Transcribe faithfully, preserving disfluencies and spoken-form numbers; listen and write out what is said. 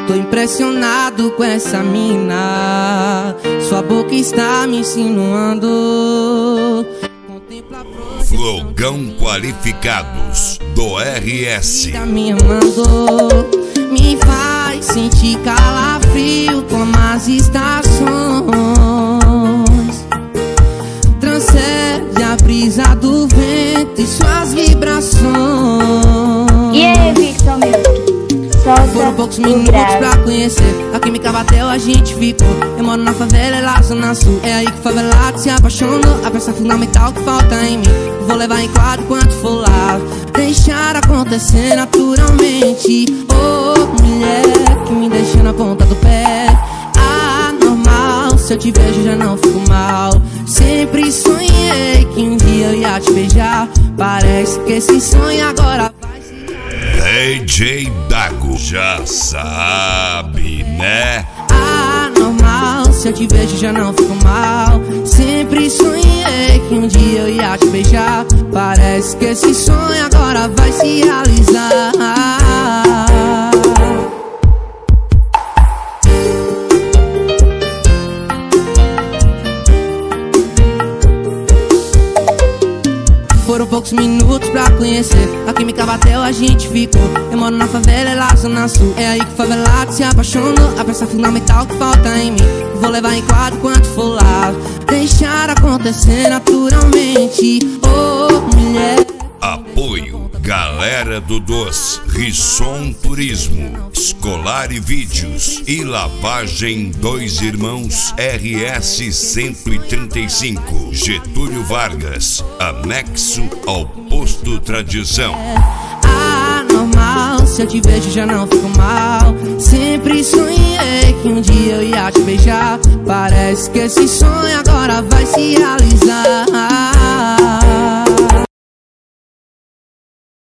Tô impressionado com essa mina, sua boca está me insinuando. Flogão Qualificados do R S. Me amando, me faz sentir calafrio como as estações. Transcende a brisa do vento e suas vibrações. E aí, Victor, meu? Foram poucos minutos pra conhecer, a química bateu, a gente ficou. Eu moro na favela, é lá zona sul. É aí que o favelado se apaixonou. A peça fundamental que falta em mim, vou levar em quadro enquanto for lá. Deixar acontecer naturalmente. Oh, mulher que me deixa na ponta do pé. Anormal, se eu te vejo já não fico mal. Sempre sonhei que um dia eu ia te beijar. Parece que esse sonho agora vai se realizar. D J Dago, já sabe, né? Anormal, se eu te vejo já não fico mal. Sempre sonhei que um dia eu ia te beijar. Parece que esse sonho agora vai se realizar. Foram poucos minutos pra conhecer, a química bateu, a gente ficou. Eu moro na favela, é lá zona sul. É aí que o favelado se apaixonou. A peça fundamental que falta em mim, vou levar em quadro enquanto for lá. Deixar acontecer naturalmente. Oh, mulher. Apoio Galera do Doce, Risson Turismo, Escolar e Vídeos e Lavagem Dois Irmãos R S cento e trinta e cinco, Getúlio Vargas, anexo ao Posto Tradição. Anormal, se eu te vejo já não fico mal. Sempre sonhei que um dia eu ia te beijar. Parece que esse sonho agora vai se realizar.